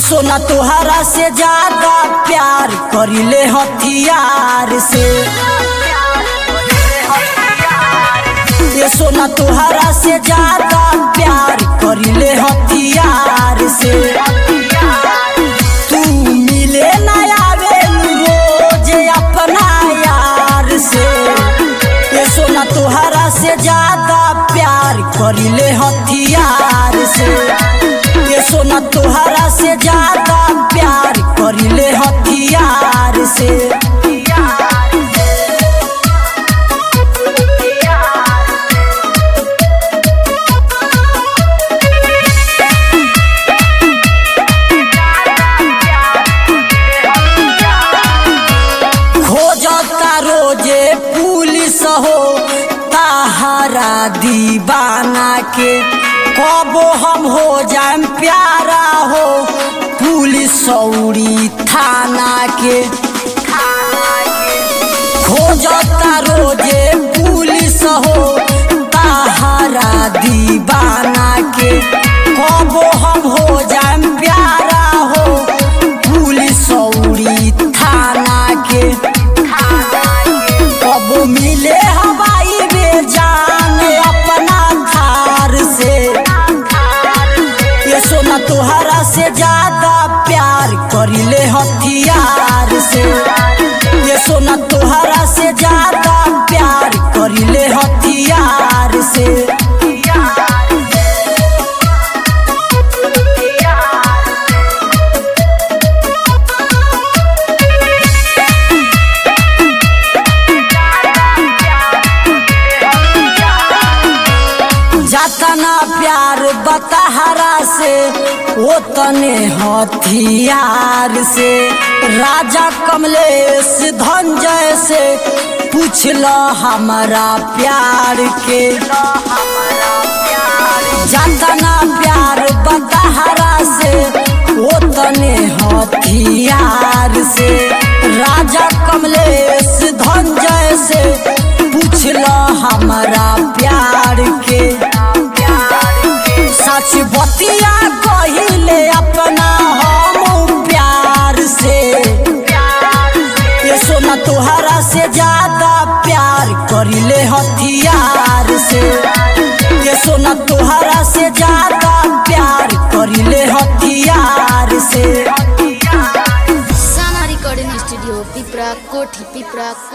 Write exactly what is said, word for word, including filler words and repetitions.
सोना तोहरा से ज्यादा प्यार करिले हथियार से। ये सोना तोहरा से ज्यादा प्यार करिले हथियार से। तू मिले ना आवे रोज अपना यार से। ये सोना तोहरा से ज्यादा प्यार करिले हथियार से। ये सोना तोहरा से ज्यादा प्यार करिले हथियार से। खोजता रोजे पुलिस हो ताहरा दीवाना के, कबो हम हो जाए प्यारा हो पुलिस सौरी थाना के। खोजता रोजे पुलिस हो ताहरा दीवाना के, कबो हम हो जाए प्यारा हो पुलिस सौरी थाना के। कबो मिले हवाई में जान अपना थार से। ये सोना तोहरा से ज्यादा प्यार करिले हथियार से। ये सोना तोहरा से ज्यादा प्यार करिले हथियार से। जातना प्यार बताहरा से वो तने हथियार से। राजा कमलेश धनंजय से पूछला हमारा प्यार के। जातना प्यार बताहरा से वो तने हथियार से। राजा कमलेश धनंजय से पूछला हमारा प्यार के। सच बतिया कहिले अपना हम प्यार से। ये सोना तोहरा से ज्यादा प्यार करिले हथियार से। ये सोना तोहरा से ज्यादा प्यार करिले हथियार से। साना रिकॉर्डिंग स्टूडियो पिपरा कोठी पिपरा।